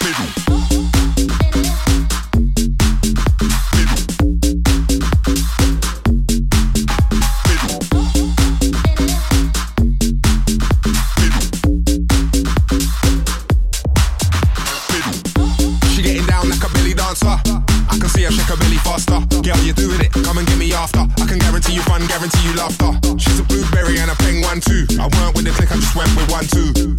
Guarantee you laughter. She's a blueberry and a peng 1-2. I weren't with the click, I just went with 1-2.